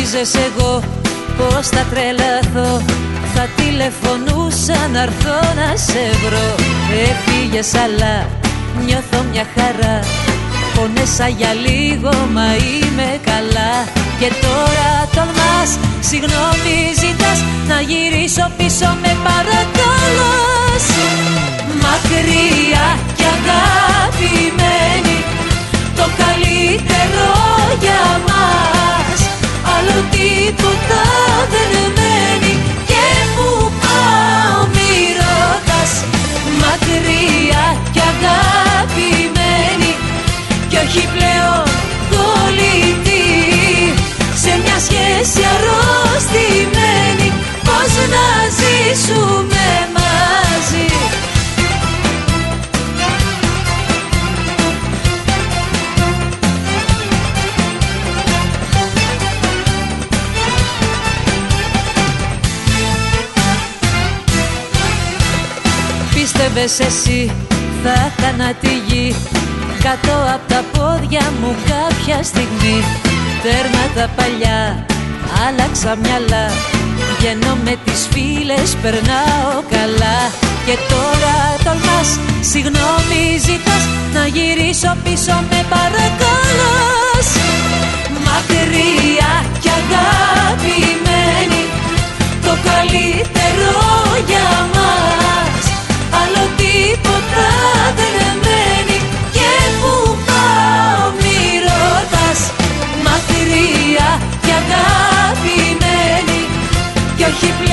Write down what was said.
Νομίζεις εγώ πως θα τρελαθώ, θα τηλεφωνούσα να έρθω να σε βρω. Έφυγες αλλά νιώθω μια χαρά, πονέσα για λίγο μα είμαι καλά. Και τώρα τολμάς, συγγνώμη ζητάς, να γυρίσω πίσω με παρακαλάς. Μακριά κι αγαπημένη, το καλύτερο για μας, άλλο τίποτα δεν μένει. Και που πάω μη ρωτάς, μακριά κι αγαπημένη, κι όχι πλέον κολλητή, σε μια σχέση αρρωστημένη, πώς να ζήσουμε μαζί. Πίστευες εσύ θα έκανα τη γη κάτω απ' τα πόδια μου κάποια στιγμή. Τέρμα τα παλιά, άλλαξα μυαλά, βγαίνω με τις φίλες, περνάω καλά. Και τώρα τολμάς, συγγνώμη ζητάς, να γυρίσω πίσω με παρακαλάς. Μακριά κι αγαπημένη, το καλύτερο για μας, άλλο τίποτα δεν μένει. Και που πάω μη ρωτάς, μακριά κι αγαπημένη, κι όχι πλέον